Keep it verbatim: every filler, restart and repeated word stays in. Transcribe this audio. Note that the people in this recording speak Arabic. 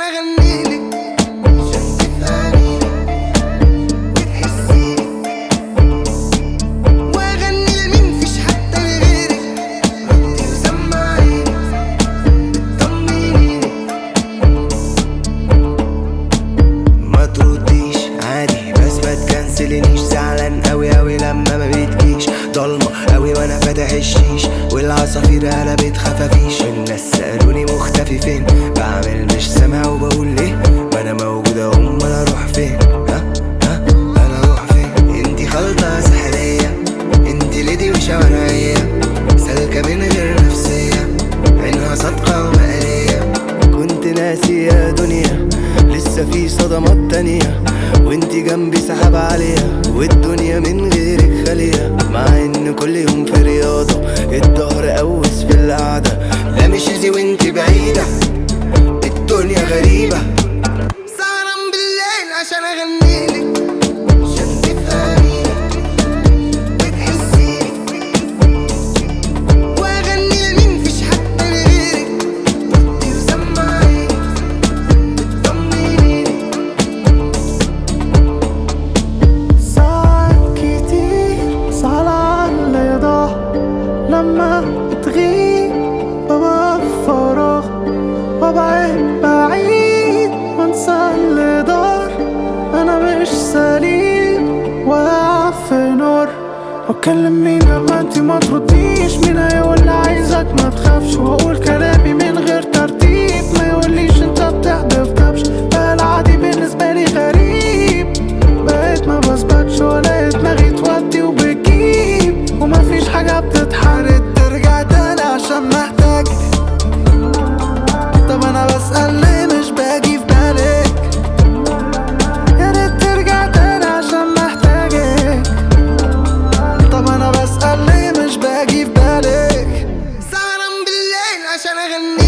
اغنيلك عشان تفهميني وتحسيني، واغني لمين فيش حتى لغيرك. ردي وسمعيني طمنيني، ما ترديش عادي بس ما تكنسلنيش. زعلان اوي اوي لما ما بتجيش، ضلمة اوي وانا فاتح الشيش، والعصافير قلبت خفافيش. الناس سألوني مختفي فين، بعمل مش سامع وبقول ليه، ما انا موجود اهو امال اروح فين؟ ها ها انا اروح فين؟ انتي خلطة سحرية، انتي ليدي وشوارعية، سالكة من غير نفسية، عينها صادقة ومقرية. كنت ناسي يا دنيا لسه في صدمات تانية، وانتي جنبي سحاب عليها، والدنيا من غيرك خالية. مع ان كل يوم في رياضة، الظهر قوس في القعدة، لا مش زي وانتي بعيدة، الدنيا غريبة. سهران بالليل عشان اغنيلك عشان تفهميني وتحسيني، واغني لمين فيش حتى لغيرك. ردي وسمعيني طمنيني. ساعات كتير صعب على يضاع، لما بتغيب ببقى في فراغ، وابعد بعيد وانسى اللي دار. انا مش سليم واقع في نار، واتكلم مين لما انتي ما ترديش؟ مين هيقول لي عايزك ما تخافش، واقول كلامي من غير ترتيب، ما يقوليش انت بتحدف كبش. بقى العادي بالنسبة لي غريب، بقيت ما بثبتش ولا دماغي تودي وبتجيب، ومفيش حاجة بتتحرك ترجع تاني عشان محتاج. طب انا بسأل ليه مش باجي في بالك؟ يا ريت ترجع تاني عشان محتاجك. طب انا بسأل ليه مش باجي في بالك؟ سهران بالليل عشان اغني